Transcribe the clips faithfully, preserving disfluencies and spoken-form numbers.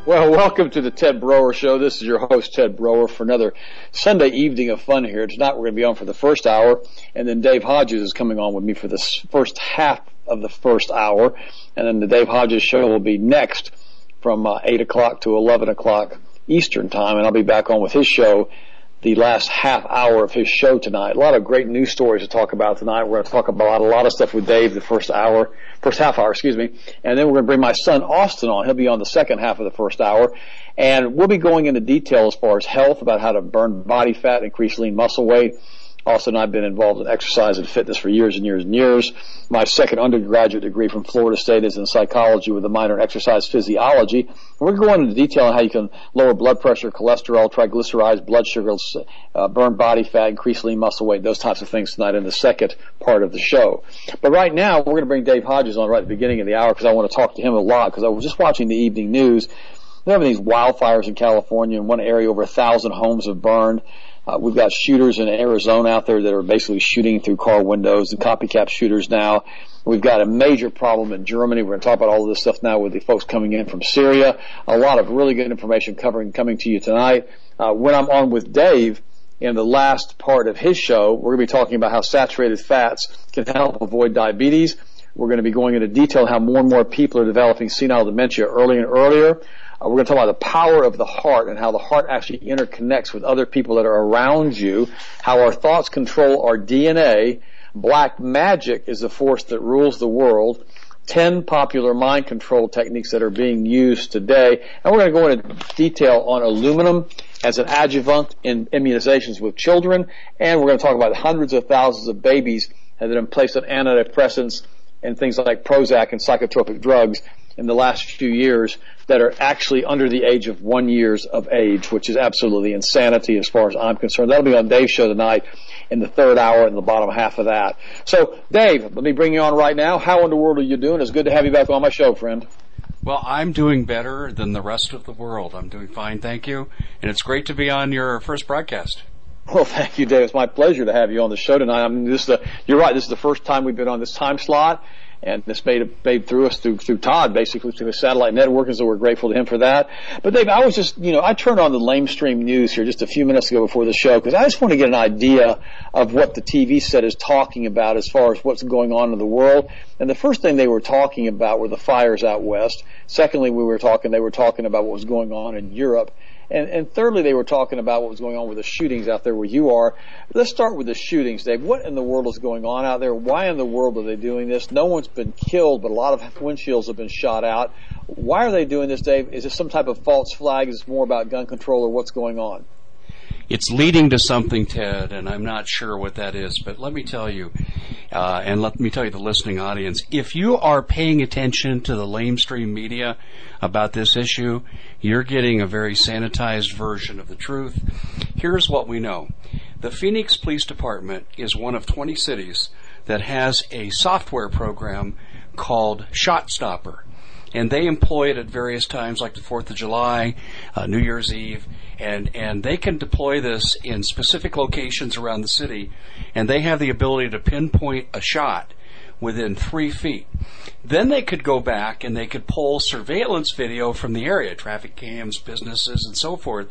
Well, welcome to the Ted Broer Show. This is your host, Ted Broer, for another Sunday evening of fun here. Tonight we're going to be on for the first hour, and then Dave Hodges is coming on with me for the first half of the first hour, and then the Dave Hodges Show will be next from uh, eight o'clock to eleven o'clock Eastern Time, and I'll be back on with his show the last half hour of his show tonight. A lot of great news stories to talk about tonight. We're going to talk about a lot of stuff with Dave the first hour, first half hour, excuse me. And then we're going to bring my son Austin on. He'll be on the second half of the first hour. And we'll be going into detail as far as health, about how to burn body fat, increase lean muscle weight. Austin and I have been involved in exercise and fitness for years and years and years. My second undergraduate degree from Florida State is in psychology with a minor in exercise physiology. And we're going into detail on how you can lower blood pressure, cholesterol, triglycerides, blood sugars, uh, burn body fat, increase lean muscle weight, those types of things tonight in the second part of the show. But right now, we're going to bring Dave Hodges on right at the beginning of the hour because I want to talk to him a lot, because I was just watching the evening news. They're having these wildfires in California. In one area, over a thousand homes have burned. Uh, we've got shooters in Arizona out there that are basically shooting through car windows, and copycat shooters now. We've got a major problem in Germany. We're going to talk about all of this stuff now with the folks coming in from Syria. A lot of really good information covering coming to you tonight. Uh, when I'm on with Dave in the last part of his show, we're going to be talking about how saturated fats can help avoid diabetes. We're going to be going into detail how more and more people are developing senile dementia earlier and earlier. Uh, we're going to talk about the power of the heart and how the heart actually interconnects with other people that are around you, how our thoughts control our D N A. Black magic is the force that rules the world. Ten popular mind control techniques that are being used today. And we're going to go into detail on aluminum as an adjuvant in immunizations with children. And we're going to talk about hundreds of thousands of babies that have been placed on antidepressants and things like Prozac and psychotropic drugs in the last few years that are actually under the age of one years of age, which is absolutely insanity as far as I'm concerned. That'll be on Dave's show tonight in the third hour and the bottom half of that. So, Dave, let me bring you on right now. How in the world are you doing? It's good to have you back on my show, friend. Well, I'm doing better than the rest of the world. I'm doing fine, thank you. And it's great to be on your first broadcast. Well, thank you, Dave. It's my pleasure to have you on the show tonight. I mean, this is the, you're right, this is the first time we've been on this time slot. And this made, made through us through, through Todd, basically, through his satellite network, and so we're grateful to him for that. But Dave, I was just, you know, I turned on the lamestream news here just a few minutes ago before the show, because I just want to get an idea of what the T V set is talking about as far as what's going on in the world. And the first thing they were talking about were the fires out west. Secondly, we were talking, they were talking about what was going on in Europe. And, and thirdly, they were talking about what was going on with the shootings out there where you are. Let's start with the shootings, Dave. What in the world is going on out there? Why in the world are they doing this? No one's been killed, but a lot of windshields have been shot out. Why are they doing this, Dave? Is this some type of false flag? Is this more about gun control, or what's going on? It's leading to something, Ted, and I'm not sure what that is. But let me tell you, uh, and let me tell you the listening audience, if you are paying attention to the lamestream media about this issue, you're getting a very sanitized version of the truth. Here's what we know. The Phoenix Police Department is one of twenty cities that has a software program called ShotStopper. And they employ it at various times, like the fourth of July, uh, New Year's Eve, and, and they can deploy this in specific locations around the city, and they have the ability to pinpoint a shot within three feet. Then they could go back and they could pull surveillance video from the area, traffic cams, businesses, and so forth,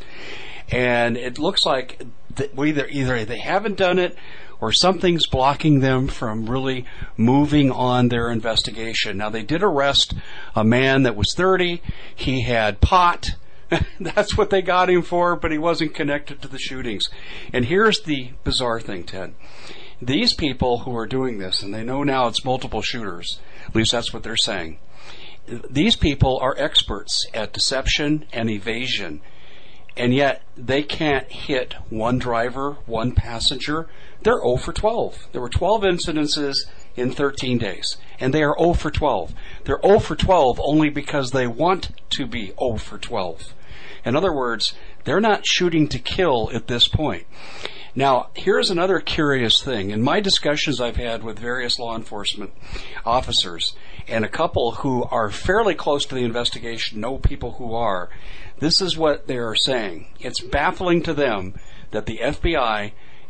and it looks like that either, either they haven't done it or something's blocking them from really moving on their investigation. Now, they did arrest a man that was thirty. He had pot. That's what they got him for, but he wasn't connected to the shootings. And here's the bizarre thing, Ted. These people who are doing this, and they know now it's multiple shooters, at least that's what they're saying, these people are experts at deception and evasion. And yet, they can't hit one driver, one passenger. They're zero for twelve. There were twelve incidences in thirteen days, and they are zero for twelve. They're zero for twelve only because they want to be zero for twelve. In other words, they're not shooting to kill at this point. Now, here's another curious thing. In my discussions I've had with various law enforcement officers, and a couple who are fairly close to the investigation know people who are, this is what they are saying. It's baffling to them that the F B I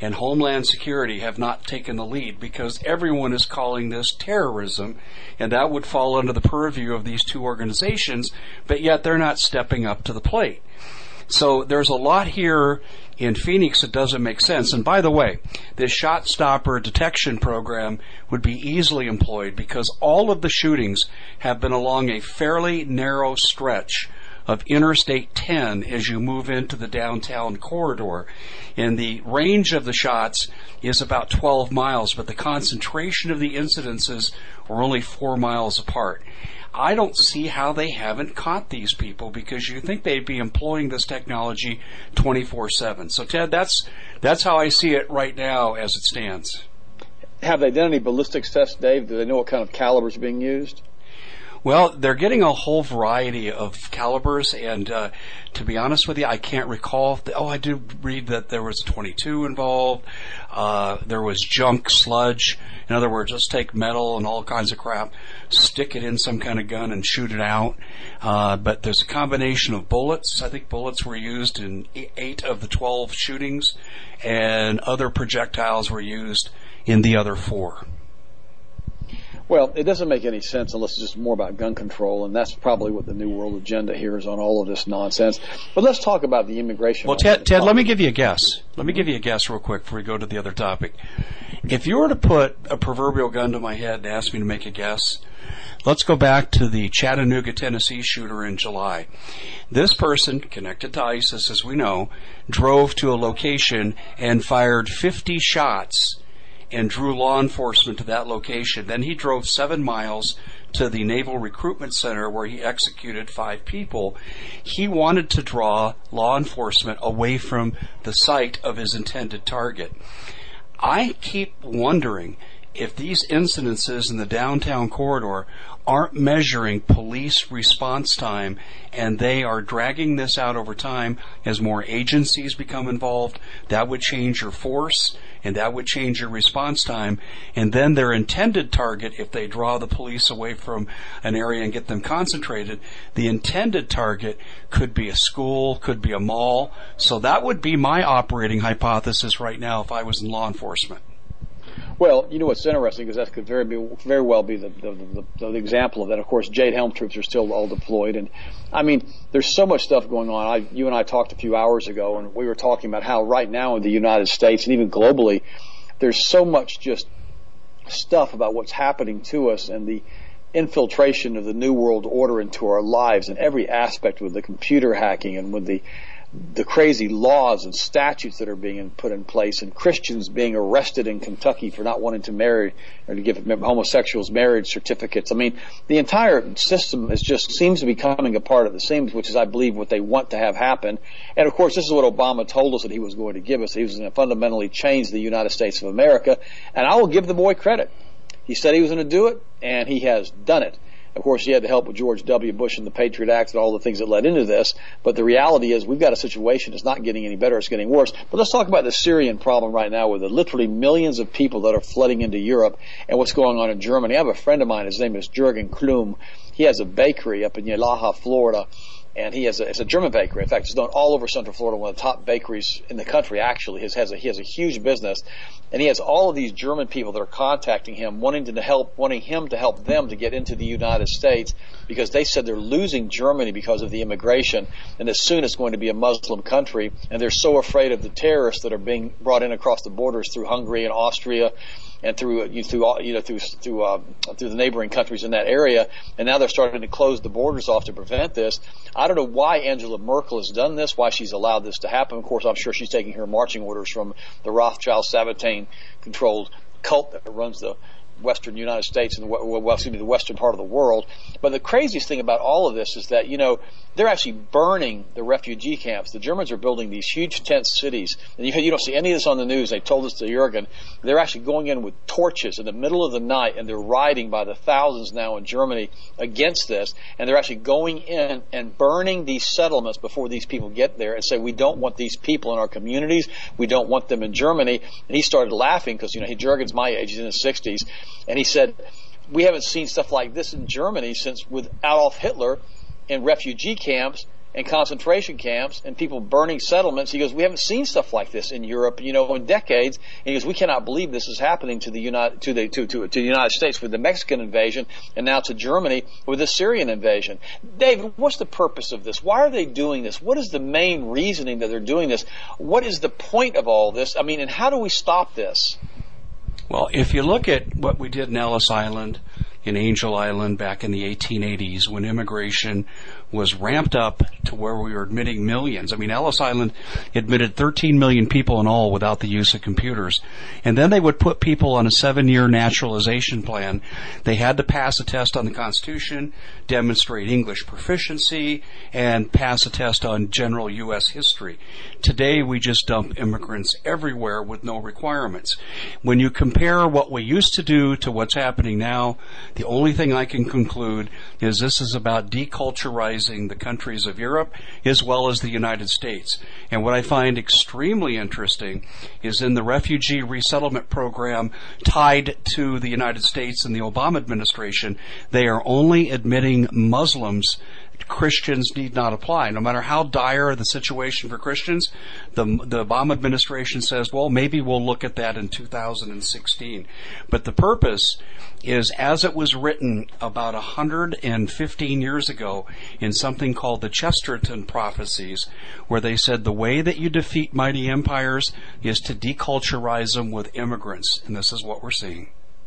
and Homeland Security have not taken the lead, because everyone is calling this terrorism, and that would fall under the purview of these two organizations, but yet they're not stepping up to the plate. So there's a lot here in Phoenix that doesn't make sense. And by the way, this shot stopper detection program would be easily employed, because all of the shootings have been along a fairly narrow stretch of Interstate ten as you move into the downtown corridor. And the range of the shots is about twelve miles, but the concentration of the incidences are only four miles apart. I don't see how they haven't caught these people, because you think they'd be employing this technology twenty-four seven. So, Ted, that's that's how I see it right now as it stands. Have they done any ballistics tests, Dave? Do they know what kind of calibers are being used? Well, they're getting a whole variety of calibers, and uh, to be honest with you, I can't recall. If the, oh, I did read that there was a twenty-two involved. Uh, there was junk sludge. In other words, just take metal and all kinds of crap, stick it in some kind of gun and shoot it out. Uh, but there's a combination of bullets. I think bullets were used in eight of the twelve shootings, and other projectiles were used in the other four. Well, it doesn't make any sense unless it's just more about gun control, and that's probably what the New World Agenda here is on all of this nonsense. But let's talk about the immigration. Well, Ted, Ted, let me give you a guess. Let me give you a guess real quick before we go to the other topic. If you were to put a proverbial gun to my head and ask me to make a guess, let's go back to the Chattanooga, Tennessee shooter in July. This person, connected to ISIS, as we know, drove to a location and fired fifty shots and drew law enforcement to that location. Then he drove seven miles to the Naval Recruitment Center where he executed five people. He wanted to draw law enforcement away from the site of his intended target. I keep wondering if these incidences in the downtown corridor aren't measuring police response time, and they are dragging this out over time as more agencies become involved. That would change your force, and that would change your response time. And then their intended target, if they draw the police away from an area and get them concentrated, the intended target could be a school, could be a mall. So that would be my operating hypothesis right now if I was in law enforcement. Well, you know what's interesting, because that could very be, very well be the, the, the, the example of that. Of course, Jade Helm troops are still all deployed, and I mean, there's so much stuff going on. I, you and I talked a few hours ago, and we were talking about how right now in the United States and even globally, there's so much just stuff about what's happening to us and the infiltration of the New World Order into our lives in every aspect, with the computer hacking and with the the crazy laws and statutes that are being put in place, and Christians being arrested in Kentucky for not wanting to marry or to give homosexuals marriage certificates. I mean, the entire system is just seems to be coming apart at the seams, which is, I believe, what they want to have happen. And of course, this is what Obama told us that he was going to give us. He was going to fundamentally change the United States of America, and I will give the boy credit. He said he was going to do it, and he has done it. Of course, he had the help with George W. Bush and the Patriot Act and all the things that led into this. But the reality is we've got a situation that's not getting any better. It's getting worse. But let's talk about the Syrian problem right now, with the literally millions of people that are flooding into Europe, and what's going on in Germany. I have a friend of mine. His name is Jürgen Klum. He has a bakery up in Yalaha, Florida. And he has a, it's a German bakery. In fact, it's known all over Central Florida, one of the top bakeries in the country, actually. His has a, he has a huge business. And he has all of these German people that are contacting him, wanting to help, wanting him to help them to get into the United States, because they said they're losing Germany because of the immigration, and as soon it's going to be a Muslim country, and they're so afraid of the terrorists that are being brought in across the borders through Hungary and Austria, and through you through you know through through uh, through the neighboring countries in that area, and now they're starting to close the borders off to prevent this. I don't know why Angela Merkel has done this, why she's allowed this to happen. Of course, I'm sure she's taking her marching orders from the Rothschild-Sabatain-controlled cult that runs the Western United States and the, well, excuse me, the Western part of the world. But the craziest thing about all of this is that, you know, they're actually burning the refugee camps. The Germans are building these huge tent cities, and you, you don't see any of this on the news. They told us to Jurgen. They're actually going in with torches in the middle of the night, and they're riding by the thousands now in Germany against this, and they're actually going in and burning these settlements before these people get there, and say, we don't want these people in our communities. We don't want them in Germany. And he started laughing because, you know, he, Jurgen's my age. He's in his sixties. And he said, we haven't seen stuff like this in Germany since with Adolf Hitler in refugee camps and concentration camps and people burning settlements. He goes, we haven't seen stuff like this in Europe, you know, in decades. And he goes, we cannot believe this is happening to the United, to the, to, to, to the United States with the Mexican invasion, and now to Germany with the Syrian invasion. David, what's the purpose of this? Why are they doing this? What is the main reasoning that they're doing this? What is the point of all this? I mean, and how do we stop this? Well, if you look at what we did in Ellis Island, in Angel Island back in the eighteen eighties, when immigration was ramped up to where we were admitting millions. I mean, Ellis Island admitted thirteen million people in all without the use of computers. And then they would put people on a seven-year naturalization plan. They had to pass a test on the Constitution, demonstrate English proficiency, and pass a test on general U S history. Today, we just dump immigrants everywhere with no requirements. When you compare what we used to do to what's happening now, the only thing I can conclude is this is about deculturizing the countries of Europe as well as the United States. And what I find extremely interesting is in the refugee resettlement program tied to the United States and the Obama administration, they are only admitting Muslims. Christians need not apply. No matter how dire the situation for Christians, the, the Obama administration says, well, maybe we'll look at that in two thousand sixteen. But the purpose is, as it was written about one hundred fifteen years ago in something called the Chesterton Prophecies, where they said the way that you defeat mighty empires is to deculturize them with immigrants. And this is what we're seeing.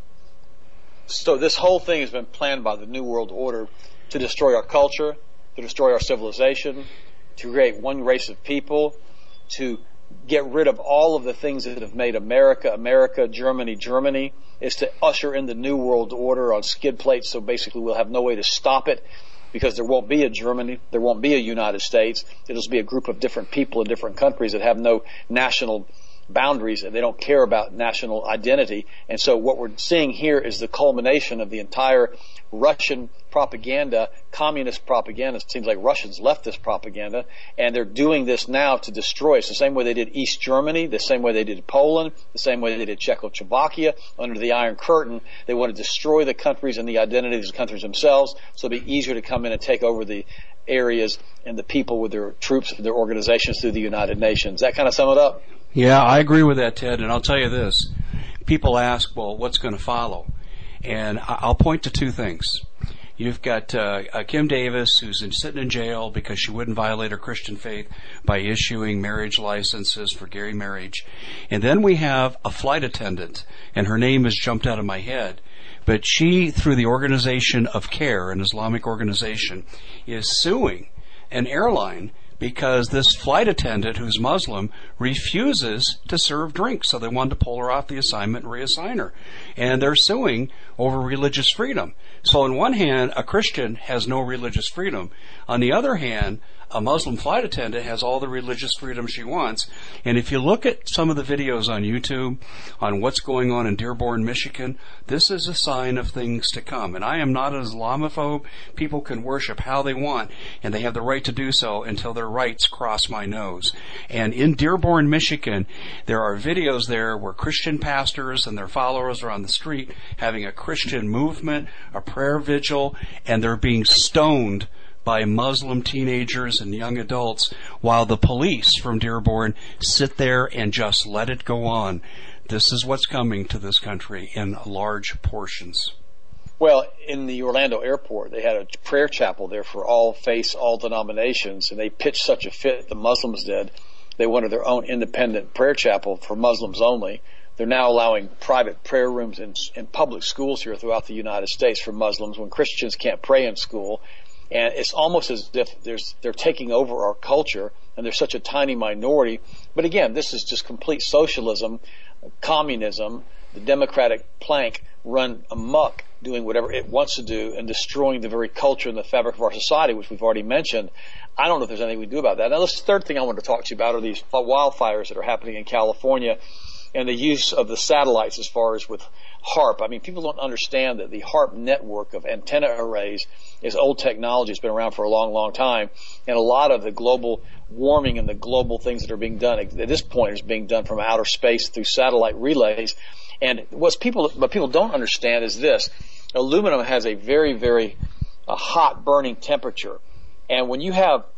So this whole thing has been planned by the New World Order to destroy our culture, to destroy our civilization, to create one race of people, to get rid of all of the things that have made America, America, Germany, Germany, is to usher in the New World Order on skid plates, so basically we'll have no way to stop it, because there won't be a Germany, there won't be a United States. It'll just be a group of different people in different countries that have no national boundaries, and they don't care about national identity. And so what we're seeing here is the culmination of the entire Russian propaganda, communist propaganda. It seems like Russians left this propaganda, and they're doing this now to destroy us, the same way they did East Germany, the same way they did Poland, the same way they did Czechoslovakia under the Iron Curtain. They want to destroy the countries and the identities of the countries themselves, so it'll be easier to come in and take over the areas and the people with their troops, their organizations through the United Nations. That kind of sum it up? Yeah, I agree with that, Ted, and I'll tell you this. People ask, well, what's going to follow? And I'll point to two things. You've got uh, uh, Kim Davis, who's in, sitting in jail because she wouldn't violate her Christian faith by issuing marriage licenses for gay marriage. And then we have a flight attendant, and her name has jumped out of my head. But she, through the organization of CARE, an Islamic organization, is suing an airline because this flight attendant, who's Muslim, refuses to serve drinks. So they wanted to pull her off the assignment and reassign her. And they're suing over religious freedom. So on one hand, a Christian has no religious freedom. On the other hand, a Muslim flight attendant has all the religious freedom she wants. And if you look at some of the videos on YouTube on what's going on in Dearborn, Michigan, this is a sign of things to come. And I am not an Islamophobe. People can worship how they want, and they have the right to do so until their rights cross my nose. And in Dearborn, Michigan, there are videos there where Christian pastors and their followers are on the street having a Christian movement, a prayer vigil, and they're being stoned by Muslim teenagers and young adults, while the police from Dearborn sit there and just let it go on. This is what's coming to this country in large portions. Well, in the Orlando airport, they had a prayer chapel there for all faiths, all denominations, and they pitched such a fit, the Muslims did. They wanted their own independent prayer chapel for Muslims only. They're now allowing private prayer rooms in, in public schools here throughout the United States for Muslims when Christians can't pray in school. And it's almost as if there's, they're taking over our culture, and they're such a tiny minority. But again, this is just complete socialism, communism, the democratic plank run amok, doing whatever it wants to do and destroying the very culture and the fabric of our society, which we've already mentioned. I don't know if there's anything we can do about that. Now, this third thing I want to talk to you about are these wildfires that are happening in California and the use of the satellites as far as with HAARP. I mean, people don't understand that the HAARP network of antenna arrays is old technology. It's been around for a long, long time. And a lot of the global warming and the global things that are being done at this point is being done from outer space through satellite relays. And what's people, what people don't understand is this. Aluminum has a very, very uh, hot burning temperature. And when you have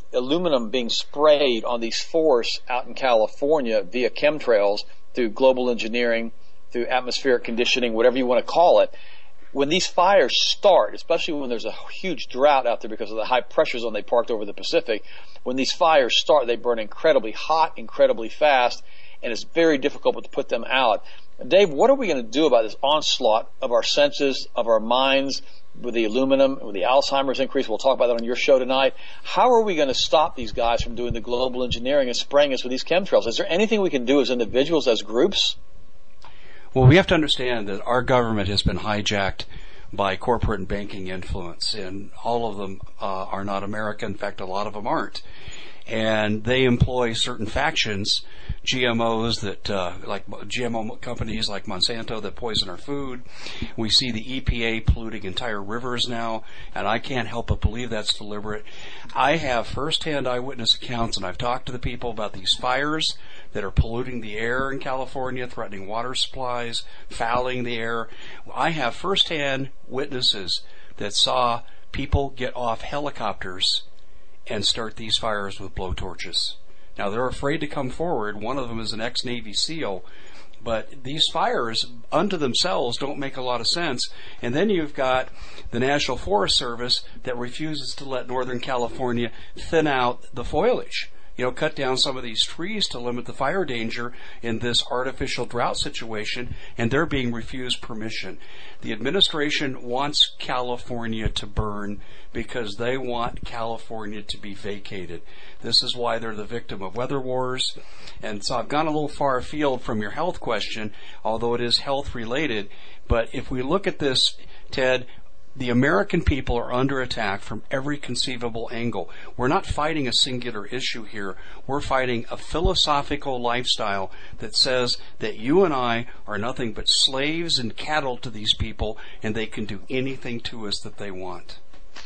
aluminum being sprayed on these forests out in California via chemtrails through global engineering, through atmospheric conditioning, whatever you want to call it. When these fires start, especially when there's a huge drought out there because of the high pressure zone they parked over the Pacific, when these fires start, they burn incredibly hot, incredibly fast, and it's very difficult to put them out. Dave, what are we going to do about this onslaught of our senses, of our minds, with the aluminum, with the Alzheimer's increase? We'll talk about that on your show tonight. How are we going to stop these guys from doing the global engineering and spraying us with these chemtrails? Is there anything we can do as individuals, as groups? Well, we have to understand that our government has been hijacked by corporate and banking influence, and all of them uh, are not American. In fact, a lot of them aren't. And they employ certain factions, G M Os that, uh, like G M O companies like Monsanto that poison our food. We see the E P A polluting entire rivers now, and I can't help but believe that's deliberate. I have firsthand eyewitness accounts, and I've talked to the people about these fires that are polluting the air in California, threatening water supplies, fouling the air. I have firsthand witnesses that saw people get off helicopters and start these fires with blowtorches. Now, they're afraid to come forward. One of them is an ex-Navy SEAL. But these fires, unto themselves, don't make a lot of sense. And then you've got the National Forest Service that refuses to let Northern California thin out the foliage. You know, cut down some of these trees to limit the fire danger in this artificial drought situation, and they're being refused permission. The administration wants California to burn because they want California to be vacated. This is why they're the victim of weather wars. And so I've gone a little far afield from your health question, although it is health related. But if we look at this, Ted, the American people are under attack from every conceivable angle. We're not fighting a singular issue here. We're fighting a philosophical lifestyle that says that you and I are nothing but slaves and cattle to these people, and they can do anything to us that they want.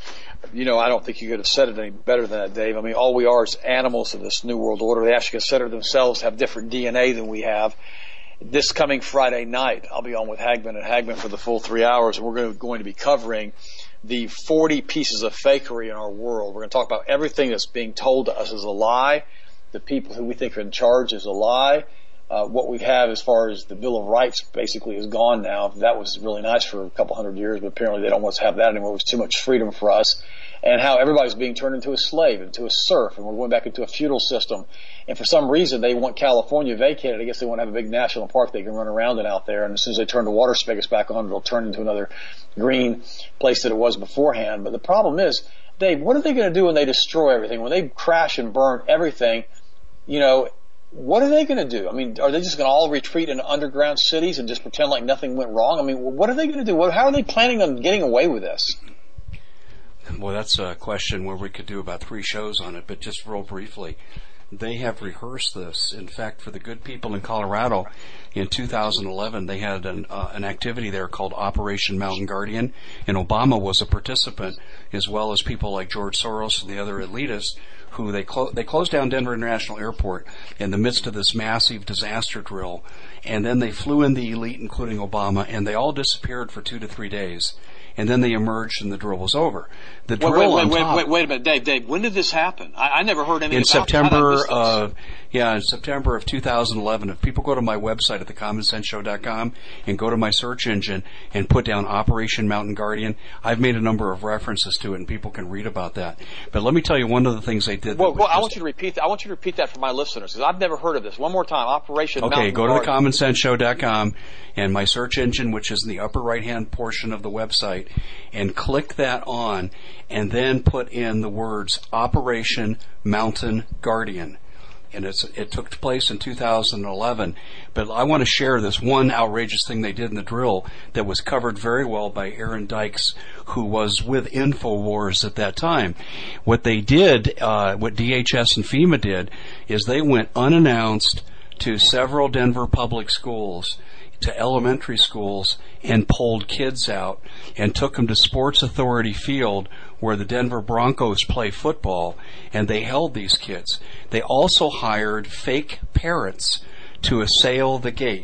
You know, I don't think you could have said it any better than that, Dave. I mean, all we are is animals of this New World Order. They actually consider themselves to have different D N A than we have. This coming Friday night, I'll be on with Hagman and Hagman for the full three hours, and we're going to be covering the forty pieces of fakery in our world. We're going to talk about everything that's being told to us as a lie, the people who we think are in charge is a lie. Uh, what we have as far as the Bill of Rights basically is gone now. That was really nice for a couple hundred years, but apparently they don't want to have that anymore. It was too much freedom for us. And how everybody's being turned into a slave, into a serf, and we're going back into a feudal system. And for some reason, they want California vacated. I guess they want to have a big national park they can run around in out there. And as soon as they turn the water spigots back on, it'll turn into another green place that it was beforehand. But the problem is, Dave, what are they going to do when they destroy everything? When they crash and burn everything, you know, what are they going to do? I mean, are they just going to all retreat into underground cities and just pretend like nothing went wrong? I mean, what are they going to do? How are they planning on getting away with this? Well, that's a question where we could do about three shows on it, but just real briefly, they have rehearsed this. In fact, for the good people in Colorado, in two thousand eleven, they had an, uh, an activity there called Operation Mountain Guardian, and Obama was a participant, as well as people like George Soros and the other elitists, who they, clo- they closed down Denver International Airport in the midst of this massive disaster drill, and then they flew in the elite, including Obama, and they all disappeared for two to three days. And then they emerged, and the drill was over. The drill wait, wait, on wait, top, wait, wait a minute, Dave. Dave, when did this happen? I, I never heard anything in about September. it. Uh, yeah, in September of two thousand eleven. If people go to my website at the common sense show dot com and go to my search engine and put down Operation Mountain Guardian, I've made a number of references to it, and people can read about that. But let me tell you one of the things they did. Well, well I want you to repeat. That. I want you to repeat that for my listeners because I've never heard of this. One more time, Operation okay, Mountain Okay, go to Guardian. the common sense show dot com and my search engine, which is in the upper right-hand portion of the website, and click that on, and then put in the words Operation Mountain Guardian. And it's, it took place in two thousand eleven. But I want to share this one outrageous thing they did in the drill that was covered very well by Aaron Dykes, who was with InfoWars at that time. What they did, uh, what D H S and FEMA did, is they went unannounced to several Denver public schools, to elementary schools, and pulled kids out and took them to Sports Authority Field where the Denver Broncos play football, and they held these kids. They also hired fake parents to assail the gate,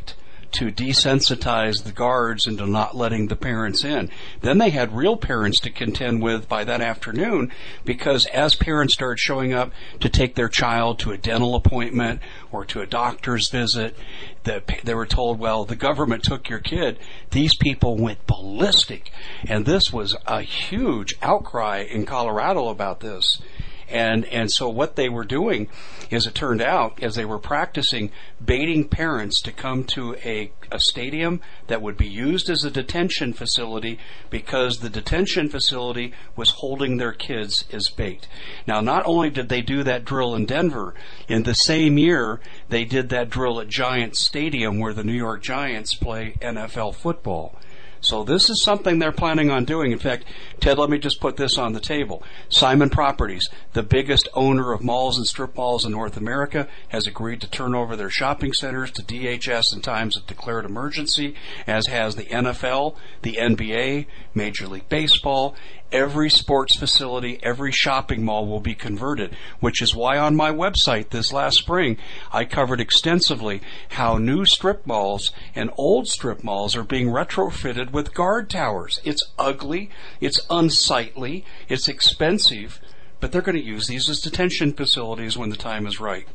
to desensitize the guards into not letting the parents in. Then they had real parents to contend with by that afternoon, because as parents started showing up to take their child to a dental appointment or to a doctor's visit, the, they were told, well, the government took your kid. These people went ballistic. And this was a huge outcry in Colorado about this. And and so what they were doing, as it turned out, as they were practicing baiting parents to come to a, a stadium that would be used as a detention facility, because the detention facility was holding their kids as bait. Now, not only did they do that drill in Denver, in the same year, they did that drill at Giants Stadium where the New York Giants play N F L football. So this is something they're planning on doing. In fact, Ted, let me just put this on the table. Simon Properties, the biggest owner of malls and strip malls in North America, has agreed to turn over their shopping centers to D H S in times of declared emergency, as has the N F L, the N B A, Major League Baseball. Every sports facility, every shopping mall will be converted, which is why on my website this last spring I covered extensively how new strip malls and old strip malls are being retrofitted with guard towers. It's ugly, it's unsightly, it's expensive, but they're going to use these as detention facilities when the time is right.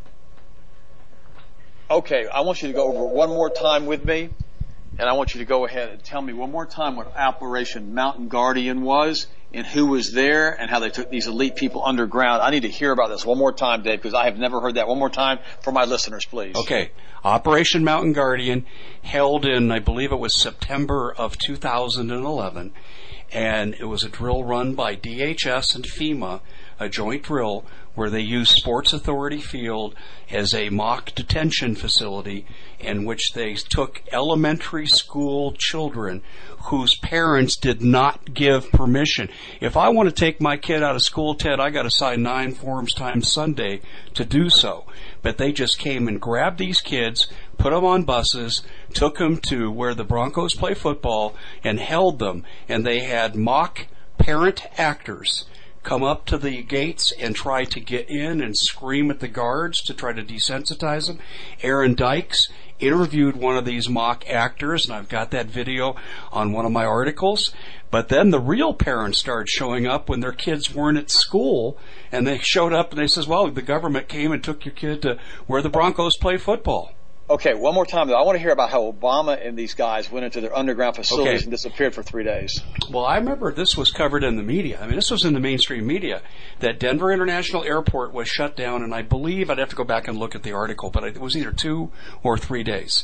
Okay, I want you to go over one more time with me. And I want you to go ahead and tell me one more time what Operation Mountain Guardian was and who was there and how they took these elite people underground. I need to hear about this one more time, Dave, because I have never heard that. One more time for my listeners, please. Okay. Operation Mountain Guardian, held in, I believe it was September of two thousand eleven, and it was a drill run by D H S and FEMA, a joint drill where they used Sports Authority Field as a mock detention facility in which they took elementary school children whose parents did not give permission. If I want to take my kid out of school, Ted, I got to sign nine forms times Sunday to do so. But they just came and grabbed these kids, put them on buses, took them to where the Broncos play football, and held them. And they had mock parent actors come up to the gates and try to get in and scream at the guards to try to desensitize them. Aaron Dykes interviewed one of these mock actors, and I've got that video on one of my articles. But then the real parents started showing up when their kids weren't at school, and they showed up and they says, well, the government came and took your kid to where the Broncos play football. Okay, one more time, though. I want to hear about how Obama and these guys went into their underground facilities okay. and disappeared for three days. Well, I remember this was covered in the media. I mean, this was in the mainstream media, that Denver International Airport was shut down, and I believe, I'd have to go back and look at the article, but it was either two or three days.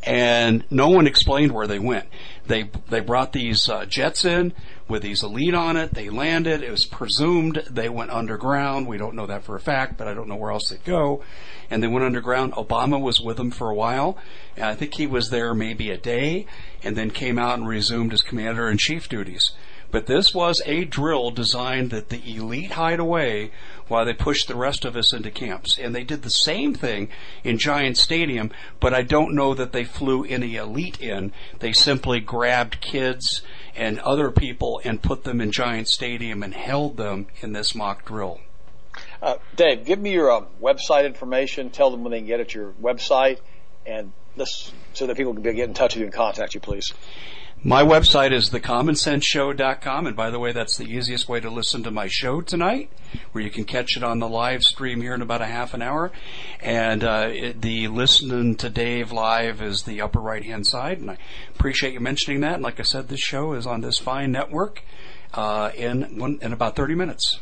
And no one explained where they went. They they brought these uh, jets in with these elite on it. They landed. It was presumed they went underground. We don't know that for a fact, but I don't know where else they'd go. And they went underground. Obama was with them for a while. And I think he was there maybe a day and then came out and resumed his commander-in-chief duties. But this was a drill designed that the elite hide away while they pushed the rest of us into camps. And they did the same thing in Giant Stadium, but I don't know that they flew any elite in. They simply grabbed kids and other people and put them in Giant Stadium and held them in this mock drill. Uh, Dave, give me your uh, website information. Tell them when they can get at your website, and this so that people can get in touch with you and contact you, please. My website is the common sense show dot com, and by the way, that's the easiest way to listen to my show tonight, where you can catch it on the live stream here in about a half an hour. And uh, it, the Listening to Dave Live is the upper right-hand side, and I appreciate you mentioning that. And like I said, this show is on this fine network uh, in one, in about thirty minutes.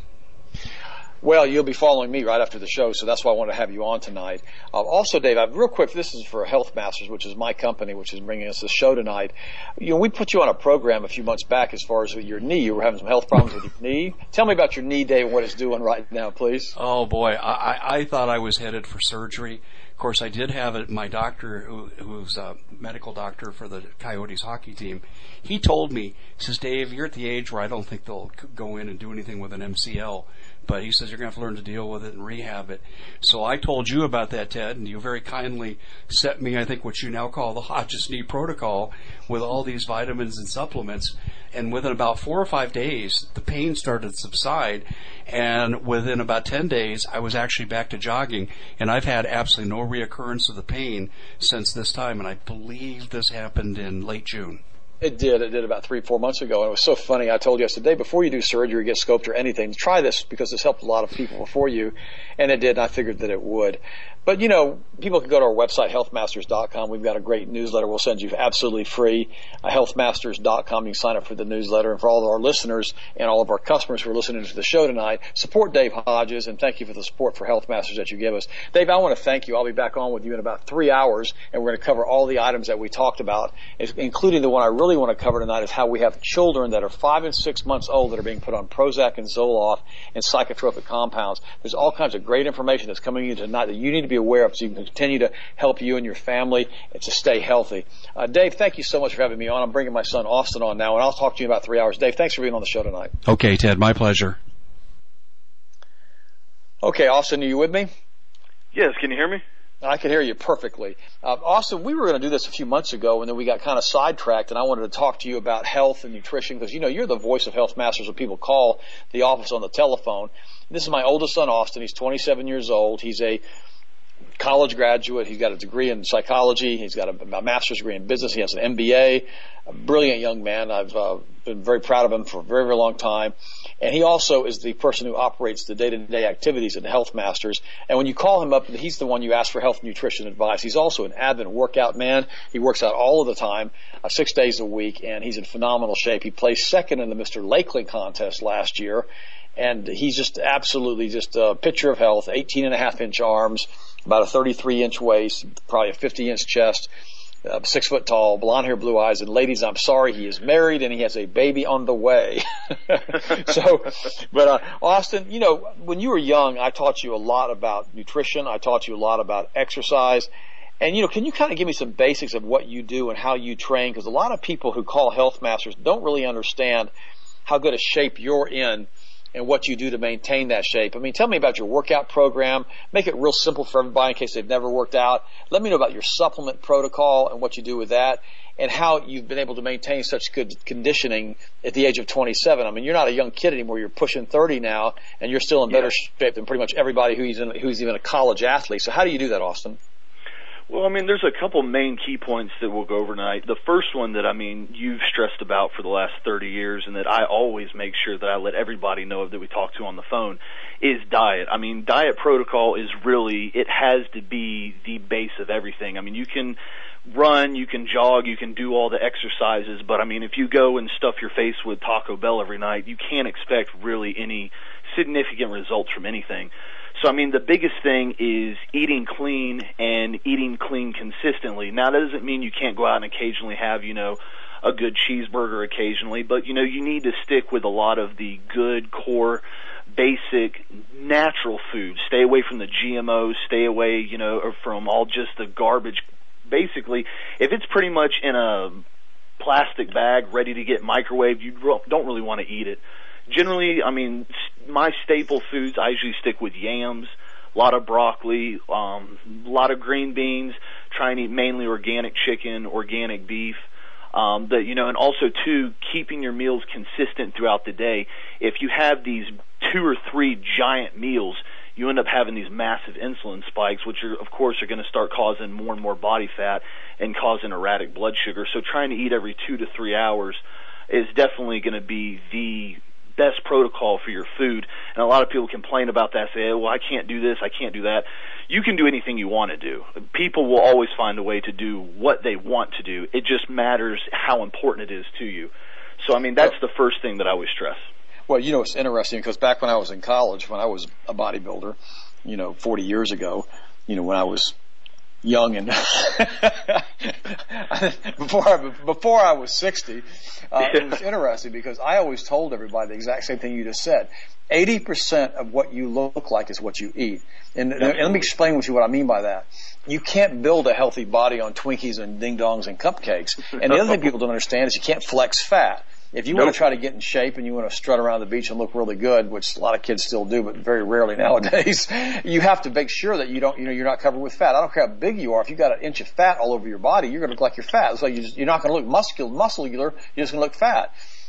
Well, you'll be following me right after the show, so that's why I wanted to have you on tonight. Uh, also, Dave, I, real quick, this is for Health Masters, which is my company, which is bringing us this show tonight. You know, we put you on a program a few months back as far as with your knee. You were having some health problems with your knee. Tell me about your knee, Dave, and what it's doing right now, please. Oh, boy. I, I, I thought I was headed for surgery. Of course, I did have it. My doctor, who, who's a medical doctor for the Coyotes hockey team, he told me, he says, Dave, you're at the age where I don't think they'll go in and do anything with an M C L. But he says you're going to have to learn to deal with it and rehab it. So I told you about that, Ted, and you very kindly sent me, I think, what you now call the Hodges knee protocol with all these vitamins and supplements. and within about four or five days, the pain started to subside, and within about ten days, I was actually back to jogging, and I've had absolutely no reoccurrence of the pain since this time, and I believe this happened in late June. It did. It did about three, four months ago. And it was so funny. I told you yesterday, before you do surgery or get scoped or anything, try this because this helped a lot of people before you. And it did. And I figured that it would. But, you know, people can go to our website, health masters dot com. We've got a great newsletter we'll send you absolutely free. Uh, health masters dot com. You can sign up for the newsletter. And for all of our listeners and all of our customers who are listening to the show tonight, support Dave Hodges. And thank you for the support for Health Masters that you give us. Dave, I want to thank you. I'll be back on with you in about three hours. And we're going to cover all the items that we talked about, including the one I really want to cover tonight is how we have children that are five and six months old that are being put on Prozac and Zoloft and psychotropic compounds. There's all kinds of great information that's coming in tonight that you need to be aware of so you can continue to help you and your family and to stay healthy. Uh, Dave, thank you so much for having me on. I'm bringing my son Austin on now, and I'll talk to you in about three hours. Dave, thanks for being on the show tonight. Okay, Ted, my pleasure. Okay, Austin, are you with me? Yes, can you hear me? I can hear you perfectly. Uh, Austin, we were going to do this a few months ago, and then we got kind of sidetracked, and I wanted to talk to you about health and nutrition because, you know, you're the voice of Health Masters when people call the office on the telephone. This is my oldest son, Austin. He's twenty-seven years old. He's a college graduate. He's got a degree in psychology. He's got a, a master's degree in business. He has an M B A, a brilliant young man. I've uh, been very proud of him for a very, very long time. And he also is the person who operates the day-to-day activities at Health Masters. And when you call him up, he's the one you ask for health and nutrition advice. He's also an avid workout man. He works out all of the time, uh, six days a week, and he's in phenomenal shape. He placed second in the Mister Lakeland contest last year. And he's just absolutely just a picture of health, eighteen and a half inch arms, about a thirty-three inch waist, probably a fifty inch chest, uh, six foot tall, blonde hair, blue eyes. And ladies, I'm sorry, he is married and he has a baby on the way. so, but, uh, Austin, you know, when you were young, I taught you a lot about nutrition. I taught you a lot about exercise. And, you know, can you kind of give me some basics of what you do and how you train? Because a lot of people who call Health Masters don't really understand how good a shape you're in and what you do to maintain that shape. I mean, tell me about your workout program. Make it real simple for everybody in case they've never worked out. Let me know about your supplement protocol and what you do with that and how you've been able to maintain such good conditioning at the age of twenty-seven. I mean, you're not a young kid anymore. You're pushing thirty now, and you're still in better yeah. shape than pretty much everybody who's, in, who's even a college athlete. So how do you do that, Austin? Well, I mean, there's a couple main key points that we'll go over tonight. The first one that, I mean, you've stressed about for the last thirty years and that I always make sure that I let everybody know that we talk to on the phone is diet. I mean, diet protocol is really, it has to be the base of everything. I mean, you can run, you can jog, you can do all the exercises, but, I mean, if you go and stuff your face with Taco Bell every night, you can't expect really any significant results from anything. So, I mean, the biggest thing is eating clean and eating clean consistently. Now, that doesn't mean you can't go out and occasionally have, you know, a good cheeseburger occasionally, but, you know, you need to stick with a lot of the good core basic natural foods. Stay away from the G M Os, stay away, you know, from all just the garbage. Basically, if it's pretty much in a plastic bag ready to get microwaved, you don't really want to eat it. Generally, I mean, my staple foods, I usually stick with yams, a lot of broccoli, um, a lot of green beans, try and eat mainly organic chicken, organic beef. Um, that, you know, and also, too, keeping your meals consistent throughout the day. If you have these two or three giant meals, you end up having these massive insulin spikes, which, are, of course, are going to start causing more and more body fat and causing erratic blood sugar. So trying to eat every two to three hours is definitely going to be the best protocol for your food. And a lot of people complain about that, say, well, I can't do this, I can't do that. You can do anything you want to do. People will always find a way to do what they want to do. It just matters how important it is to you. So, I mean, that's the first thing that I always stress. Well, you know, it's interesting because back when I was in college, when I was a bodybuilder, you know, forty years ago, you know, when I was young and before I, before I was sixty, uh, it was interesting because I always told everybody the exact same thing you just said. eighty percent of what you look like is what you eat. And, and let me explain with you what I mean by that. You can't build a healthy body on Twinkies and ding-dongs and cupcakes. And the other thing people don't understand is you can't flex fat. If you nope. want to try to get in shape and you want to strut around the beach and look really good, which a lot of kids still do, but very rarely nowadays, you have to make sure that you don't, you know, you're not covered with fat. I don't care how big you are. If you've got an inch of fat all over your body, you're going to look like you're fat. So you just, you're not going to look muscular, muscular. You're just going to look fat.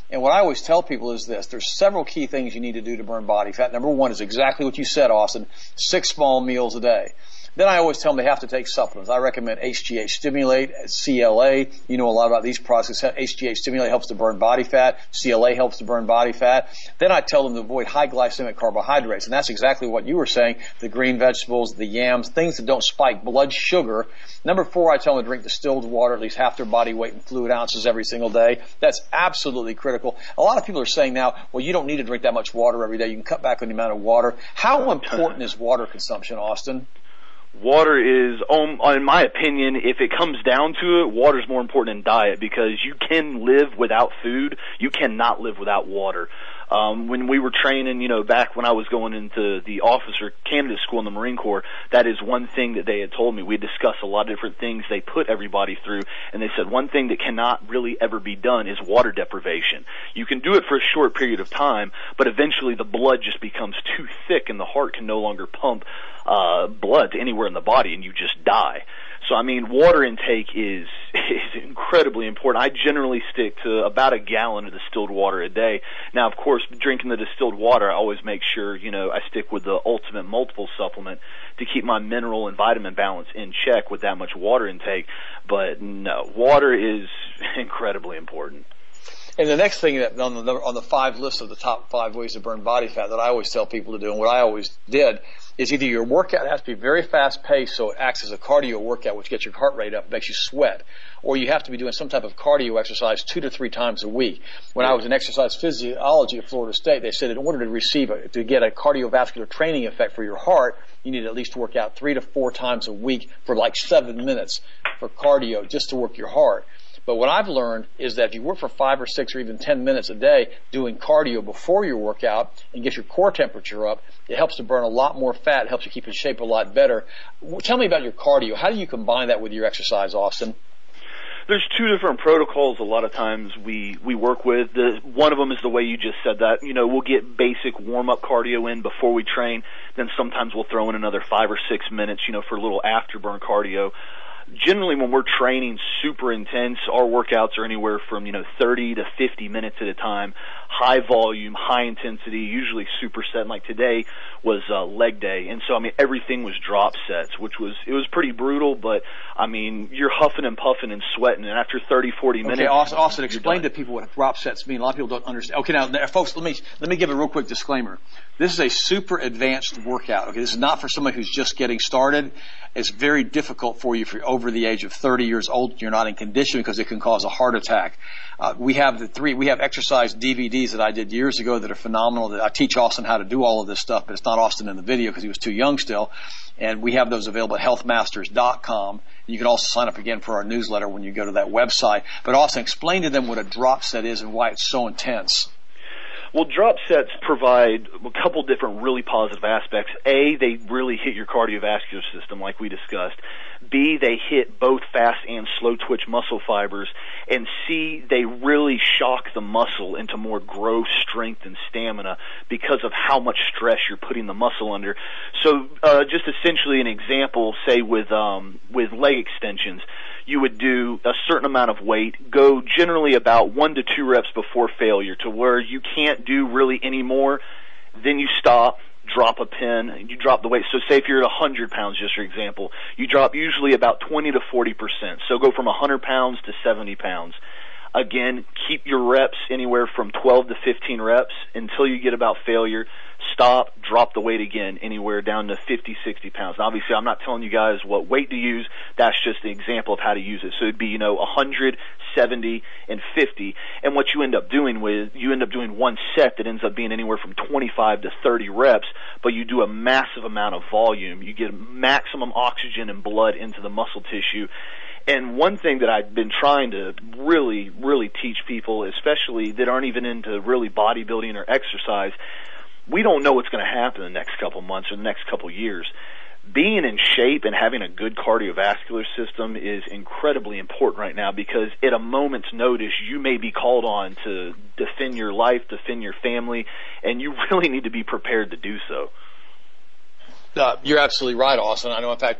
And what I always tell people is this. There's several key things you need to do to burn body fat. Number one is exactly what you said, Austin, six small meals a day. Then I always tell them they have to take supplements. I recommend H G H Stimulate, C L A. You know a lot about these products. H G H Stimulate helps to burn body fat. C L A helps to burn body fat. Then I tell them to avoid high glycemic carbohydrates. And that's exactly what you were saying. The green vegetables, the yams, things that don't spike blood sugar. Number four, I tell them to drink distilled water, at least half their body weight in fluid ounces every single day. That's absolutely critical. A lot of people are saying now, well, you don't need to drink that much water every day. You can cut back on the amount of water. How important is water consumption, Austin? Water is, um, in my opinion, if it comes down to it, water is more important than diet, because you can live without food. You cannot live without water. Um, when we were training, you know, back when I was going into the officer candidate school in the Marine Corps, that is one thing that they had told me. We discussed a lot of different things they put everybody through, and they said one thing that cannot really ever be done is water deprivation. You can do it for a short period of time, but eventually the blood just becomes too thick and the heart can no longer pump uh, blood to anywhere in the body, and you just die. So, I mean, water intake is is incredibly important. I generally stick to about a gallon of distilled water a day. Now, of course, drinking the distilled water, I always make sure, you know, I stick with the Ultimate Multiple supplement to keep my mineral and vitamin balance in check with that much water intake. But, no, water is incredibly important. And the next thing that on the on the five list of the top five ways to burn body fat that I always tell people to do, and what I always did, is either your workout has to be very fast paced, so it acts as a cardio workout, which gets your heart rate up, makes you sweat, or you have to be doing some type of cardio exercise two to three times a week. When I was in exercise physiology at Florida State, they said in order to receive a, to get a cardiovascular training effect for your heart, you need to at least work out three to four times a week for like seven minutes for cardio just to work your heart. But what I've learned is that if you work for five or six or even ten minutes a day doing cardio before your workout and get your core temperature up, it helps to burn a lot more fat. It helps you keep in shape a lot better. Tell me about your cardio. How do you combine that with your exercise, Austin? There's two different protocols a lot of times we, we work with. The, one of them is the way you just said that. You know, we'll get basic warm-up cardio in before we train. Then sometimes we'll throw in another five or six minutes, you know, for a little afterburn cardio. Generally, when we're training super intense, our workouts are anywhere from, you know, thirty to fifty minutes at a time, high volume, high intensity, usually superset. And like today was uh, leg day. And so, I mean, everything was drop sets, which was, it was pretty brutal, but, I mean, you're huffing and puffing and sweating, and after thirty, forty minutes. Okay, Austin, Austin explain to people what drop sets mean. A lot of people don't understand. Okay, now, folks, let me, let me give a real quick disclaimer. This is a super advanced workout. Okay, this is not for somebody who's just getting started. It's very difficult for you if you're over the age of thirty years old. You're not in condition because it can cause a heart attack. Uh, we have the three, we have exercise D V Ds that I did years ago that are phenomenal. That I teach Austin how to do all of this stuff, but it's not Austin in the video because he was too young still. And we have those available at health masters dot com. You can also sign up again for our newsletter when you go to that website. But Austin, explain to them what a drop set is and why it's so intense. Well, drop sets provide a couple different really positive aspects. A, they really hit your cardiovascular system like we discussed. B, they hit both fast and slow twitch muscle fibers. And C, they really shock the muscle into more growth, strength, and stamina because of how much stress you're putting the muscle under. So uh, just essentially an example, say with um, with leg extensions, you would do a certain amount of weight, go generally about one to two reps before failure to where you can't do really any more. Then you stop, drop a pin, you drop the weight. So say if you're at one hundred pounds, just for example, you drop usually about twenty to forty percent. So go from one hundred pounds to seventy pounds. Again, keep your reps anywhere from twelve to fifteen reps until you get about failure. Stop, drop the weight again, anywhere down to fifty, sixty pounds. Now, obviously, I'm not telling you guys what weight to use. That's just an example of how to use it. So it'd be, you know, one hundred, seventy, and fifty. And what you end up doing with, you end up doing one set that ends up being anywhere from twenty-five to thirty reps, but you do a massive amount of volume. You get maximum oxygen and blood into the muscle tissue. And one thing that I've been trying to really, really teach people, especially that aren't even into really bodybuilding or exercise, we don't know what's going to happen in the next couple months or the next couple years. Being in shape and having a good cardiovascular system is incredibly important right now because at a moment's notice, you may be called on to defend your life, defend your family, and you really need to be prepared to do so. Uh, you're absolutely right, Austin. I know, in fact,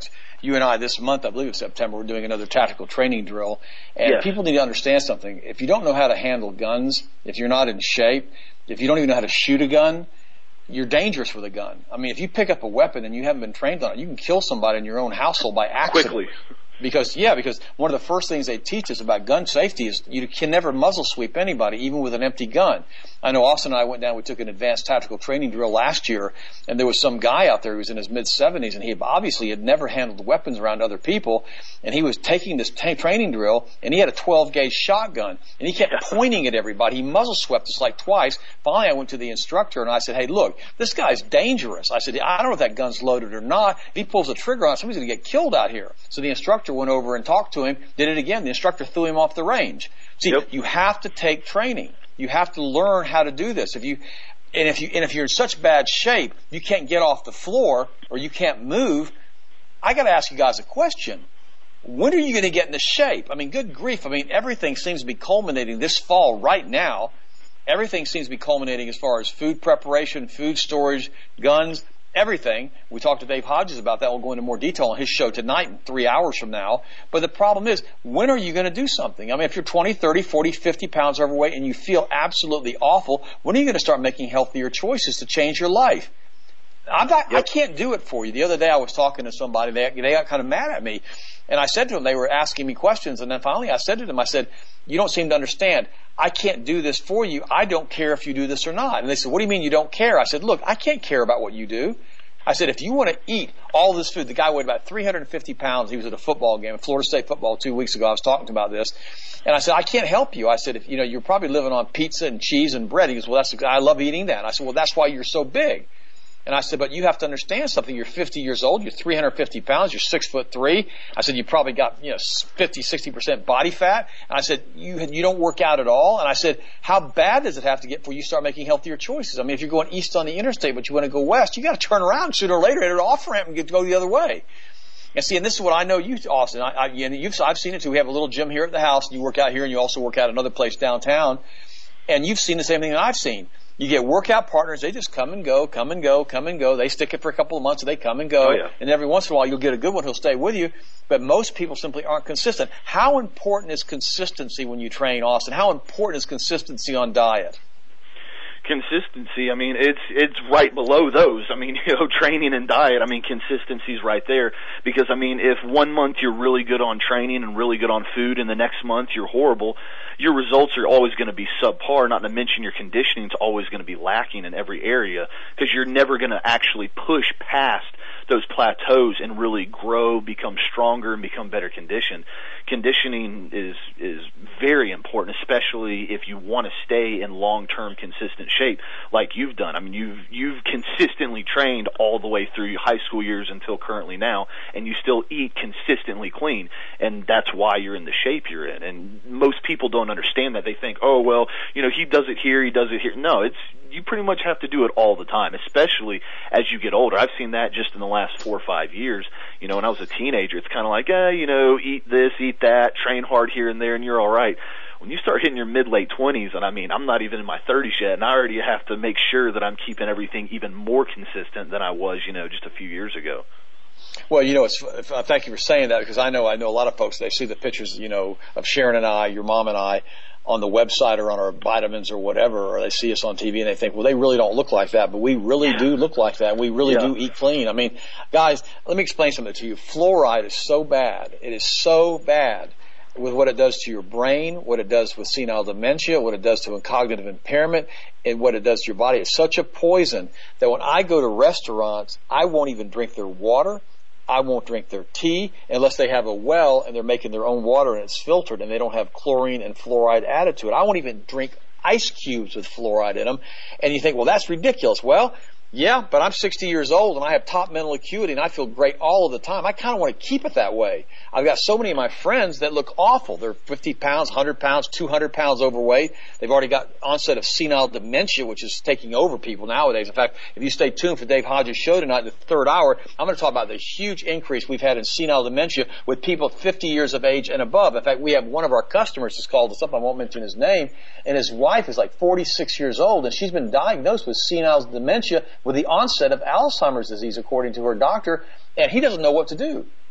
you and I this month, I believe it's September, we're doing another tactical training drill. And yes. people need to understand something. If you don't know how to handle guns, if you're not in shape, if you don't even know how to shoot a gun, you're dangerous with a gun. I mean, if you pick up a weapon and you haven't been trained on it, you can kill somebody in your own household by accident. Quickly. Because, yeah, because one of the first things they teach us about gun safety is you can never muzzle sweep anybody, even with an empty gun. I know Austin and I went down, we took an advanced tactical training drill last year, and there was some guy out there who was in his mid-seventies, and he obviously had never handled weapons around other people, and he was taking this t- training drill, and he had a twelve gauge shotgun, and he kept pointing at everybody. He muzzle swept us like twice. Finally, I went to the instructor, and I said, hey, look, this guy's dangerous. I said, I don't know if that gun's loaded or not. If he pulls the trigger on it, somebody's going to get killed out here. So the instructor went over and talked to him, did it again. The instructor threw him off the range. See, yep. you have to take training. You have to learn how to do this. If you, and if you, and if you're in such bad shape, you can't get off the floor or you can't move. I got to ask you guys a question. When are you going to get into shape? I mean, good grief. I mean, everything seems to be culminating this fall right now. Everything seems to be culminating as far as food preparation, food storage, guns, everything. We talked to Dave Hodges about that. We'll go into more detail on his show tonight in three hours from now. But the problem is, when are you going to do something? I mean, if you're twenty, thirty, forty, fifty pounds overweight and you feel absolutely awful, when are you going to start making healthier choices to change your life? I'm not, yep. I can't do it for you. The other day I was talking to somebody. They, they got kind of mad at me. And I said to them, they were asking me questions. And then finally I said to them, I said, you don't seem to understand. I can't do this for you. I don't care if you do this or not. And they said, what do you mean you don't care? I said, look, I can't care about what you do. I said, if you want to eat all this food, the guy weighed about three hundred fifty pounds. He was at a football game, Florida State football two weeks ago. I was talking about this. And I said, I can't help you. I said, if you know, you're probably living on pizza and cheese and bread. He goes, well, that's, I love eating that. And I said, well, that's why you're so big. And I said, but you have to understand something. You're fifty years old. You're three hundred fifty pounds. You're six foot three. I said, you probably got, you know, fifty, sixty percent body fat. And I said, you, you don't work out at all. And I said, how bad does it have to get before you start making healthier choices? I mean, if you're going east on the interstate, but you want to go west, you got to turn around sooner or later, hit an off ramp and get to go the other way. And see, and this is what I know you, Austin. I, I, and you've, I've seen it too. We have a little gym here at the house. You work out here and you also work out another place downtown. And you've seen the same thing that I've seen. You get workout partners, they just come and go, come and go, come and go. They stick it for a couple of months and they come and go. Oh, yeah. And every once in a while you'll get a good one who'll stay with you. But most people simply aren't consistent. How important is consistency when you train, Austin? How important is consistency on diet? Consistency, I mean, it's it's right below those. I mean, you know, training and diet, I mean, consistency's right there. Because, I mean, if one month you're really good on training and really good on food and the next month you're horrible, your results are always going to be subpar, not to mention your conditioning is always going to be lacking in every area because you're never going to actually push past those plateaus and really grow, become stronger, and become better conditioned. Conditioning is is very important, especially if you want to stay in long-term consistent shape like you've done. I mean, you've you've consistently trained all the way through your high school years until currently now, and you still eat consistently clean, and that's why you're in the shape you're in. And most people don't understand that. They think, oh, well, you know, he does it here, he does it here. No, it's you pretty much have to do it all the time, especially as you get older. I've seen that just in the last four or five years. You know, when I was a teenager, it's kind of like, eh, you know, eat this, eat that, train hard here and there, and you're all right. When you start hitting your mid-late twenties, and I mean, I'm not even in my thirties yet, and I already have to make sure that I'm keeping everything even more consistent than I was, you know, just a few years ago. Well, you know, it's, uh, thank you for saying that because I know I know a lot of folks, they see the pictures, you know, of Sharon and I, your mom and I, on the website or on our vitamins or whatever, or they see us on T V and they think, well, they really don't look like that, but we really do look like that. We really yeah. do eat clean. I mean, guys, let me explain something to you. Fluoride is so bad. It is so bad with what it does to your brain, what it does with senile dementia, what it does to cognitive impairment, and what it does to your body. It's such a poison that when I go to restaurants, I won't even drink their water. I won't drink their tea unless they have a well and they're making their own water and it's filtered and they don't have chlorine and fluoride added to it. I won't even drink ice cubes with fluoride in them. And you think, well, that's ridiculous. Well, yeah, but I'm sixty years old and I have top mental acuity and I feel great all of the time. I kind of want to keep it that way. I've got so many of my friends that look awful. They're fifty pounds, one hundred pounds, two hundred pounds overweight. They've already got onset of senile dementia, which is taking over people nowadays. In fact, if you stay tuned for Dave Hodges' show tonight, the third hour, I'm going to talk about the huge increase we've had in senile dementia with people fifty years of age and above. In fact, we have one of our customers has called us up. I won't mention his name. And his wife is like forty-six years old, and she's been diagnosed with senile dementia with the onset of Alzheimer's disease, according to her doctor, and he doesn't know what to do.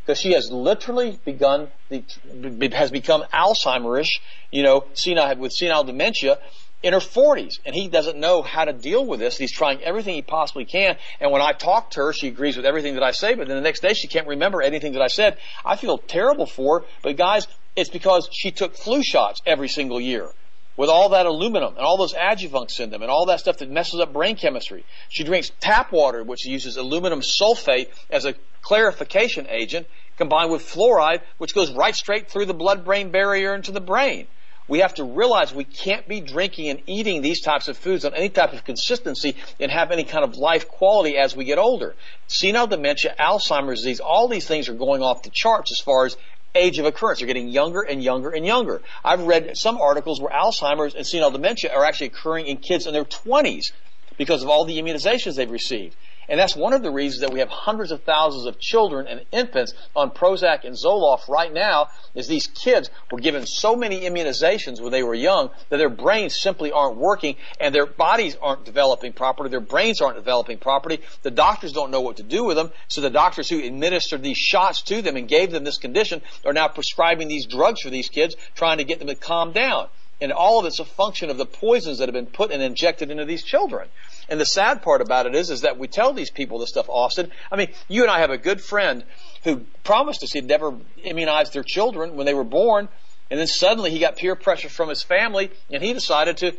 because she has literally begun, the, has become Alzheimer's, you know, senile, with senile dementia in her forties. And he doesn't know how to deal with this. He's trying everything he possibly can. And when I talk to her, she agrees with everything that I say, but then the next day she can't remember anything that I said. I feel terrible for her. But guys, it's because she took flu shots every single year with all that aluminum and all those adjuvants in them and all that stuff that messes up brain chemistry. She drinks tap water, which uses aluminum sulfate as a clarification agent, combined with fluoride, which goes right straight through the blood-brain barrier into the brain. We have to realize we can't be drinking and eating these types of foods on any type of consistency and have any kind of life quality as we get older. Senile dementia, Alzheimer's disease, all these things are going off the charts as far as age of occurrence. They're getting younger and younger and younger. I've read some articles where Alzheimer's and senile dementia are actually occurring in kids in their twenties because of all the immunizations they've received. And that's one of the reasons that we have hundreds of thousands of children and infants on Prozac and Zoloft right now, is these kids were given so many immunizations when they were young that their brains simply aren't working and their bodies aren't developing properly, their brains aren't developing properly. The doctors don't know what to do with them, so the doctors who administered these shots to them and gave them this condition are now prescribing these drugs for these kids, trying to get them to calm down. And all of it's a function of the poisons that have been put and injected into these children. And the sad part about it is, is that we tell these people this stuff, Austin. I mean, you and I have a good friend who promised us he'd never immunized their children when they were born, and then suddenly he got peer pressure from his family, and he decided to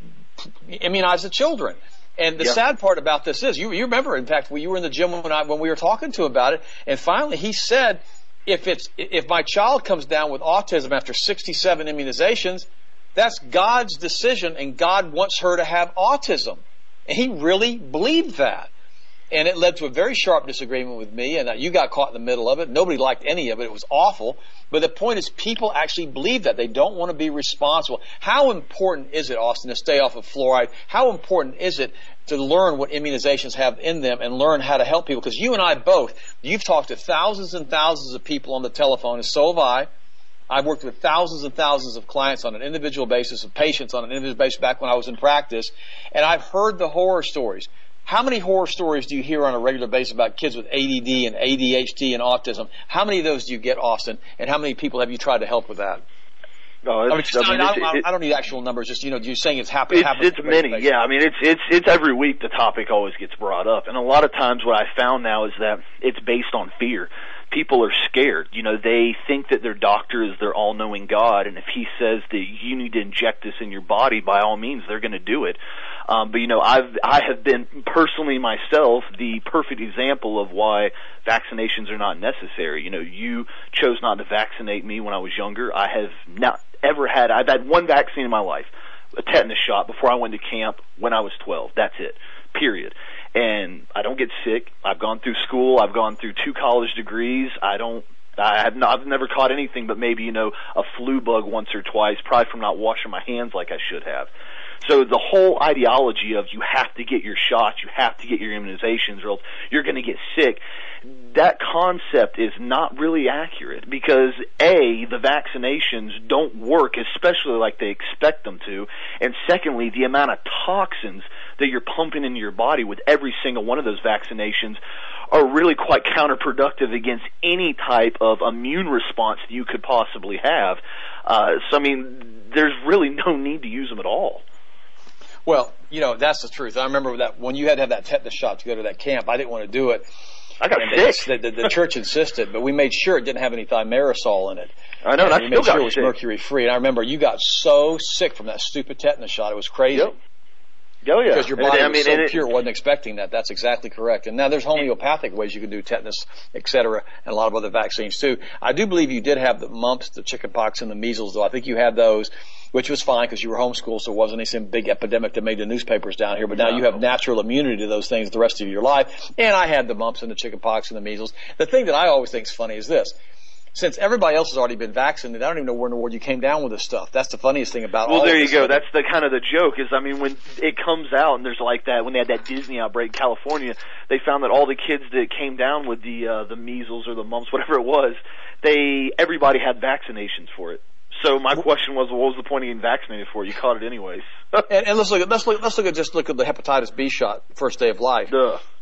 immunize the children. And the yeah. sad part about this is, you, you remember, in fact, when you were in the gym when, I, when we were talking to him about it, and finally he said, if it's if my child comes down with autism after sixty-seven immunizations, that's God's decision, and God wants her to have autism. And he really believed that. And it led to a very sharp disagreement with me, and you got caught in the middle of it. Nobody liked any of it. It was awful. But the point is, people actually believe that. They don't want to be responsible. How important is it, Austin, to stay off of fluoride? How important is it to learn what immunizations have in them and learn how to help people? Because you and I both, you've talked to thousands and thousands of people on the telephone, and so have I. I've worked with thousands and thousands of clients on an individual basis, of patients on an individual basis back when I was in practice, and I've heard the horror stories. How many horror stories do you hear on a regular basis about kids with A D D and A D H D and autism? How many of those do you get, Austin, and how many people have you tried to help with that? No, it's, I, mean, I, mean, I, don't, it, I don't need actual numbers. Just, you know, you're saying it's happening. It's, it's many, yeah. I mean, it's it's it's every week the topic always gets brought up, and a lot of times what I found now is that it's based on fear. People are scared. You know, they think that their doctor is their all-knowing God, and if he says that you need to inject this in your body, by all means, they're going to do it. Um, but you know, I've I have been personally myself the perfect example of why vaccinations are not necessary. You know, you chose not to vaccinate me when I was younger. I have not ever had. I've had one vaccine in my life, a tetanus shot, before I went to camp when I was twelve. That's it. Period. And I don't get sick. I've gone through school. I've gone through two college degrees. I don't. I have not, I've never caught anything but maybe, you know, a flu bug once or twice, probably from not washing my hands like I should have. So the whole ideology of you have to get your shots, you have to get your immunizations, or else you're going to get sick, that concept is not really accurate because, A, the vaccinations don't work, especially like they expect them to, and secondly, the amount of toxins that you're pumping into your body with every single one of those vaccinations are really quite counterproductive against any type of immune response that you could possibly have. Uh, so, I mean, there's really no need to use them at all. Well, you know, that's the truth. I remember that when you had to have that tetanus shot to go to that camp, I didn't want to do it. I got and sick. The, the, the church insisted, but we made sure it didn't have any thimerosal in it. I know, and and I we still made sure got it was sick. mercury free. And I remember you got so sick from that stupid tetanus shot. It was crazy. Yep. Oh, yeah. Because your body and, I was mean, so it, pure, it wasn't expecting that. That's exactly correct. And now there's homeopathic ways you can do tetanus, et cetera, and a lot of other vaccines too. I do believe you did have the mumps, the chickenpox, and the measles, though. I think you had those, which was fine because you were homeschooled, so it wasn't some big epidemic that made the newspapers down here. But now no. you have natural immunity to those things the rest of your life. And I had the mumps and the chickenpox and the measles. The thing that I always think is funny is this. Since everybody else has already been vaccinated, I don't even know where in the world you came down with this stuff. That's the funniest thing about well, all of of this. this. Well, there you go. That's the kind of the joke is, I mean, when it comes out and there's like that, when they had that Disney outbreak in California, they found that all the kids that came down with the uh, the measles or the mumps, whatever it was, they everybody had vaccinations for it. So my question was, well, what was the point of getting vaccinated for? You caught it anyways. and, and let's look at let's look let's look at just look at the hepatitis B shot first day of life. Duh.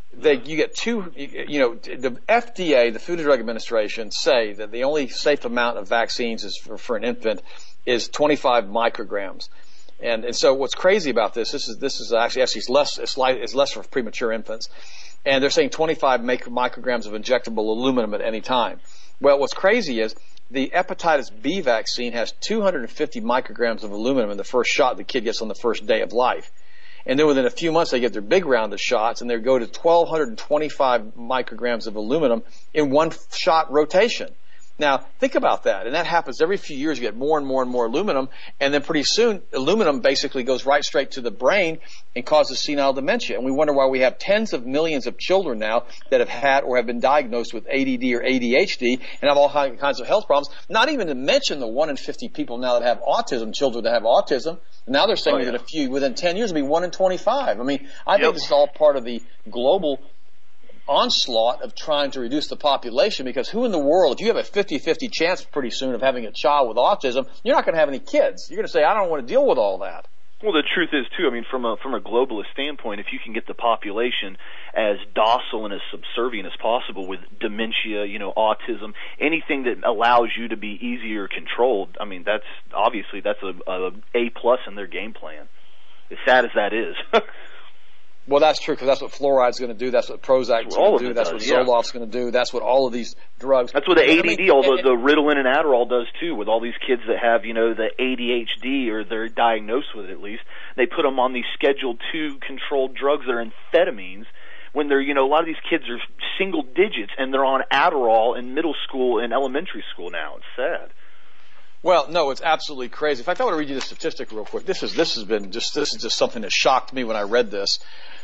they, you get two, you know, the F D A, the Food and Drug Administration, say that the only safe amount of vaccines is for, for an infant is twenty-five micrograms. And, and so what's crazy about this, this is, this is actually, actually it's less, it's, light, it's less for premature infants. And they're saying twenty-five micrograms of injectable aluminum at any time. Well, what's crazy is the hepatitis B vaccine has two hundred fifty micrograms of aluminum in the first shot the kid gets on the first day of life. And then within a few months, they get their big round of shots, and they go to twelve twenty-five micrograms of aluminum in one shot rotation. Now, think about that. And that happens every few years. You get more and more and more aluminum, and then pretty soon, aluminum basically goes right straight to the brain and causes senile dementia. And we wonder why we have tens of millions of children now that have had or have been diagnosed with A D D or A D H D and have all kinds of health problems. Not even to mention the one in fifty people now that have autism, children that have autism. Now they're saying oh, yeah. within a few, within ten years, it'll be one in twenty-five. I mean, I yep. think this is all part of the global onslaught of trying to reduce the population, because who in the world, if you have a fifty-fifty chance pretty soon of having a child with autism, you're not going to have any kids. You're going to say, I don't want to deal with all that. Well, the truth is, too, I mean, from a from a globalist standpoint, if you can get the population as docile and as subservient as possible with dementia, you know, autism, anything that allows you to be easier controlled, I mean, that's obviously that's a, a A plus in their game plan, as sad as that is. Well, that's true, because that's what fluoride's going to do. That's what Prozac's going to do. That's what Zoloft's going to do. That's what all of these drugs. That's what the A D D, all the, the Ritalin and Adderall does too. With all these kids that have, you know, the A D H D, or they're diagnosed with it at least, they put them on these Schedule two controlled drugs that are amphetamines. When they're, you know, a lot of these kids are single digits, and they're on Adderall in middle school and elementary school now. It's sad. Well, no, it's absolutely crazy. In fact, I want to read you the statistic real quick. This is this has been just this is just something that shocked me when I read this.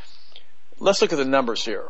Let's look at the numbers here.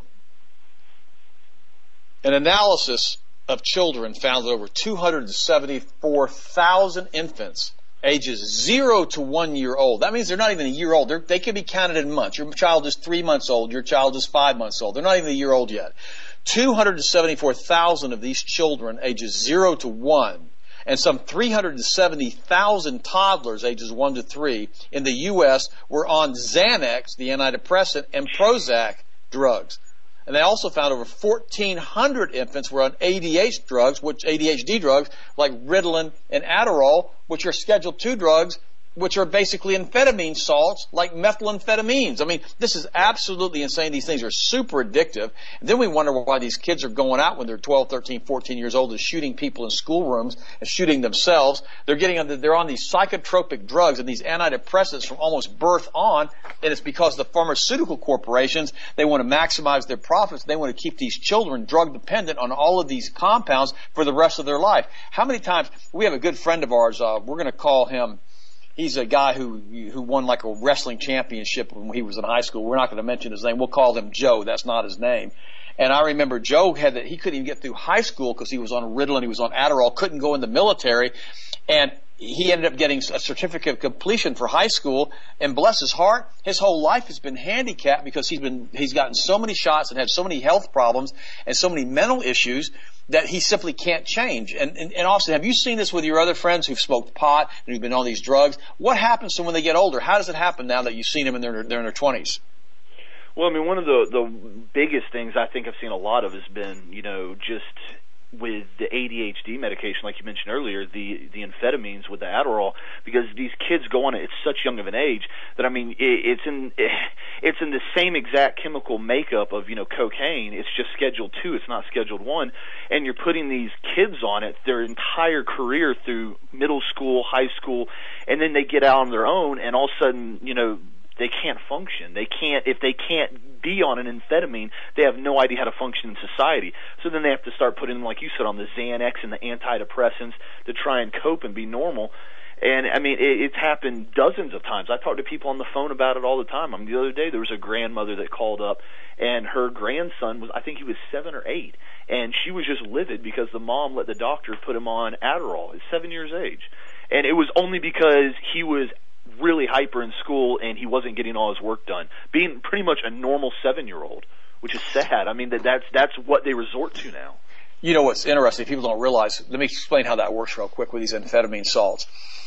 An analysis of children found that over two hundred seventy-four thousand infants ages zero to one year old. That means they're not even a year old. They're, they can be counted in months. Your child is three months old. Your child is five months old. They're not even a year old yet. two hundred seventy-four thousand of these children ages zero to one, and some three hundred seventy thousand toddlers ages one to three in the U S were on Xanax, the antidepressant, and Prozac drugs. And they also found over fourteen hundred infants were on A D H drugs, which A D H D drugs like Ritalin and Adderall, which are Schedule two drugs, which are basically amphetamine salts like methamphetamines. I mean, this is absolutely insane. These things are super addictive. And then we wonder why these kids are going out when they're twelve, thirteen, fourteen years old and shooting people in schoolrooms and shooting themselves. They're getting on the, they're on these psychotropic drugs and these antidepressants from almost birth on, and it's because the pharmaceutical corporations, they want to maximize their profits. They want to keep these children drug dependent on all of these compounds for the rest of their life. How many times, we have a good friend of ours, uh, we're going to call him, he's a guy who who won like a wrestling championship when he was in high school. We're not going to mention his name. We'll call him Joe. That's not his name. And I remember Joe had that he couldn't even get through high school because he was on Ritalin, he was on Adderall, couldn't go in the military, and he ended up getting a certificate of completion for high school. And bless his heart, his whole life has been handicapped because he's been he's gotten so many shots and had so many health problems and so many mental issues that he simply can't change. And, and, and Austin, have you seen this with your other friends who've smoked pot and who've been on these drugs? What happens to them when they get older? How does it happen now that you've seen them in their, they're in their twenties? Well, I mean, one of the, the biggest things I think I've seen a lot of has been, you know, just with the A D H D medication, like you mentioned earlier, the the amphetamines with the Adderall, because these kids go on it at such young of an age that, I mean, it, it's in it, it's in the same exact chemical makeup of, you know, cocaine. It's just Schedule two. It's not Scheduled one. And you're putting these kids on it their entire career through middle school, high school, and then they get out on their own, and all of a sudden, you know, they can't function. They can't, if they can't be on an amphetamine, they have no idea how to function in society. So then they have to start putting, like you said, on the Xanax and the antidepressants to try and cope and be normal. And, I mean, it, it's happened dozens of times. I talk to people on the phone about it all the time. I mean, the other day there was a grandmother that called up, and her grandson was, I think he was seven or eight, and she was just livid because the mom let the doctor put him on Adderall at seven years age. And it was only because he was really hyper in school and he wasn't getting all his work done, being pretty much a normal seven-year-old, which is sad. I mean, that that's that's what they resort to now. You know what's interesting, people don't realize, let me explain how that works real quick with these amphetamine salts.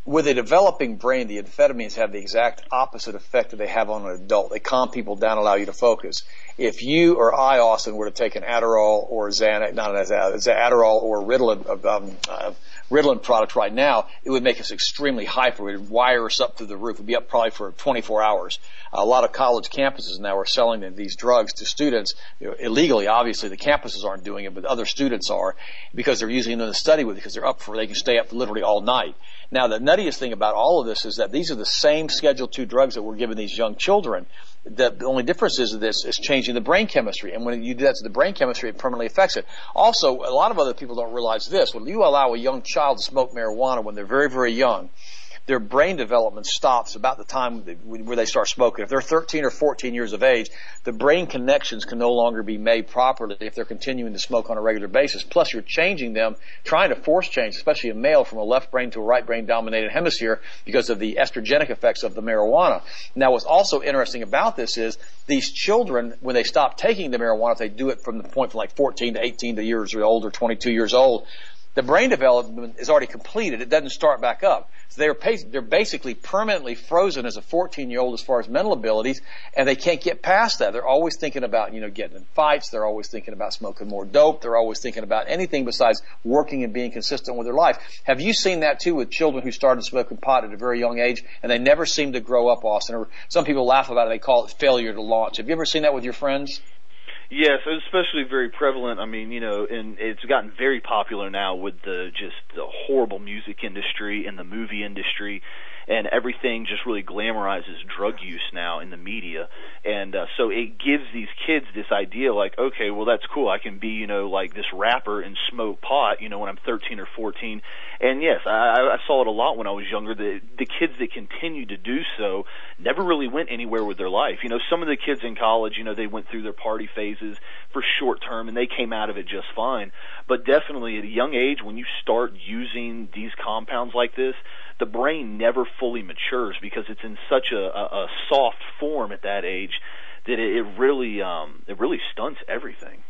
with a developing brain, the amphetamines have the exact opposite effect that they have on an adult. They calm people down, allow you to focus. If you or I, Austin, were to take an Adderall or Xanax, not an Adderall or Ritalin, um, uh, Ritalin product right now, it would make us extremely hyper. It would wire us up through the roof. It would be up probably for twenty-four hours. A lot of college campuses now are selling these drugs to students, you know, illegally. Obviously, the campuses aren't doing it, but other students are, because they're using them to study with, because they're up for, they can stay up literally all night. Now, the nuttiest thing about all of this is that these are the same Schedule two drugs that we're giving these young children. The, the only difference is that this is changing the brain chemistry, and when you do that to the brain chemistry, it permanently affects it. Also, a lot of other people don't realize this. When you allow a young child to smoke marijuana when they're very, very young, their brain development stops about the time where they start smoking. If they're thirteen or fourteen years of age, the brain connections can no longer be made properly if they're continuing to smoke on a regular basis. Plus, you're changing them, trying to force change, especially a male, from a left brain to a right brain dominated hemisphere because of the estrogenic effects of the marijuana. Now, what's also interesting about this is these children, when they stop taking the marijuana, if they do it from the point from like fourteen to eighteen to years old or twenty-two years old, the brain development is already completed. It doesn't start back up. So they're, they're basically permanently frozen as a fourteen-year-old as far as mental abilities, and they can't get past that. They're always thinking about, you know, getting in fights. They're always thinking about smoking more dope. They're always thinking about anything besides working and being consistent with their life. Have you seen that, too, with children who started smoking pot at a very young age, and they never seem to grow up, Austin? Or some people laugh about it. They call it failure to launch. Have you ever seen that with your friends? Yes, it's especially very prevalent. I mean, you know, and it's gotten very popular now with the just the horrible music industry and the movie industry, and everything just really glamorizes drug use now in the media. And uh, so it gives these kids this idea like, okay, well, that's cool. I can be, you know, like this rapper and smoke pot, you know, when I'm thirteen or fourteen. And yes, I, I saw it a lot when I was younger. The, the kids that continued to do so never really went anywhere with their life. You know, some of the kids in college, you know, they went through their party phases for short term and they came out of it just fine. But definitely at a young age, when you start using these compounds like this, the brain never fully matures because it's in such a, a, a soft form at that age that it, it really um, it really stunts everything.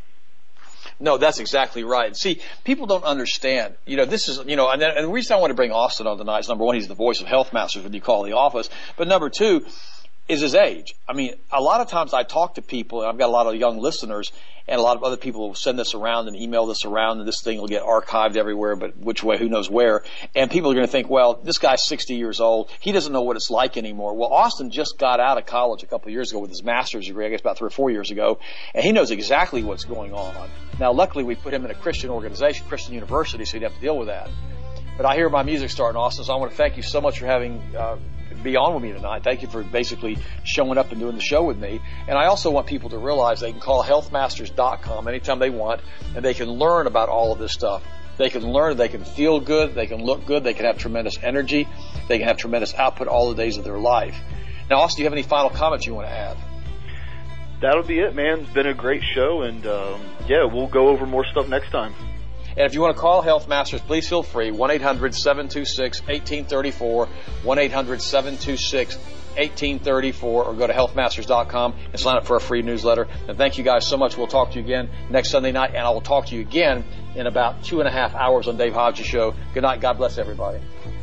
No, that's exactly right. See, people don't understand. You know, this is, you know, and, and the reason I want to bring Austin on tonight is, number one, he's the voice of Health Masters when you call the office. But number two is his age. I mean, a lot of times I talk to people, and I've got a lot of young listeners, and a lot of other people will send this around and email this around, and this thing will get archived everywhere, but which way, who knows where. And people are going to think, well, this guy's sixty years old. He doesn't know what it's like anymore. Well, Austin just got out of college a couple of years ago with his master's degree, I guess about three or four years ago, and he knows exactly what's going on. Now, luckily, we put him in a Christian organization, Christian University, so he'd have to deal with that. But I hear my music starting, Austin, so I want to thank you so much for having uh, be on with me tonight. Thank you for basically showing up and doing the show with me. And I also want people to realize they can call health masters dot com anytime they want, and they can learn about all of this stuff. They can learn, they can feel good, they can look good, they can have tremendous energy, they can have tremendous output all the days of their life. Now, Austin, do you have any final comments you want to add? That'll be it, man. It's been a great show, and um, yeah, we'll go over more stuff next time. And if you want to call Health Masters, please feel free, one eight hundred seven two six one eight three four, one eight hundred seven two six one eight three four, or go to health masters dot com and sign up for a free newsletter. And thank you guys so much. We'll talk to you again next Sunday night, and I will talk to you again in about two and a half hours on Dave Hodges' show. Good night. God bless everybody.